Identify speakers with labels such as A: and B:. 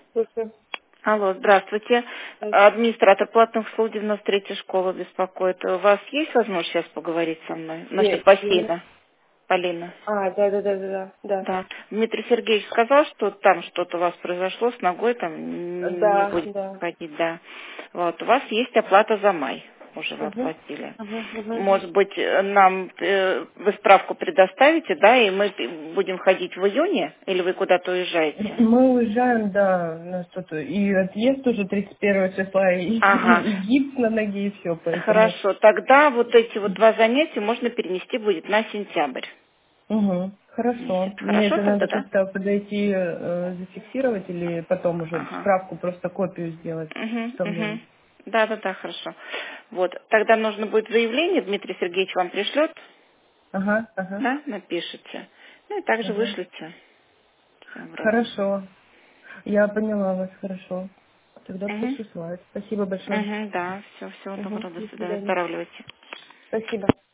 A: Слушаю.
B: Алло, здравствуйте.
A: Да,
B: Администратор платных услуг 93-й школы беспокоит. У вас есть возможность сейчас поговорить со мной насчет
A: Именно.
B: бассейна, Полина?
A: Да.
B: Да. Дмитрий Сергеевич сказал, что там что-то у вас произошло с ногой, там не
A: Да,
B: будет
A: да.
B: ходить, да. Вот, у вас есть оплата за май, уже вы
A: Угу.
B: оплатили.
A: Угу.
B: Может быть, нам вы справку предоставите, да, и мы будем ходить в июне, или вы куда-то уезжаете?
A: Мы уезжаем, да, на что-то. И отъезд уже 31 числа, и,
B: Ага.
A: и гипс на ноге, и все, поэтому.
B: Хорошо, тогда вот эти вот два занятия можно перенести будет на сентябрь
A: Угу. Хорошо.
B: месяц.
A: Мне
B: Хорошо
A: это
B: тогда,
A: надо
B: да?
A: как-то подойти, зафиксировать или потом уже
B: Ага.
A: справку, просто копию сделать,
B: Угу,
A: что мне.
B: угу. Да, да, да, хорошо. Вот, тогда нужно будет заявление, Дмитрий Сергеевич вам пришлет,
A: Ага.
B: да, напишите. Ну и также
A: Ага.
B: вышлите. Всё, вроде бы.
A: Хорошо. Я поняла вас, хорошо. Тогда
B: Угу.
A: пусть высылают. Спасибо большое.
B: Угу, да, все, всего
A: Угу.
B: доброго, до
A: До
B: свидания,
A: свидания.
B: выздоравливайте.
A: Спасибо.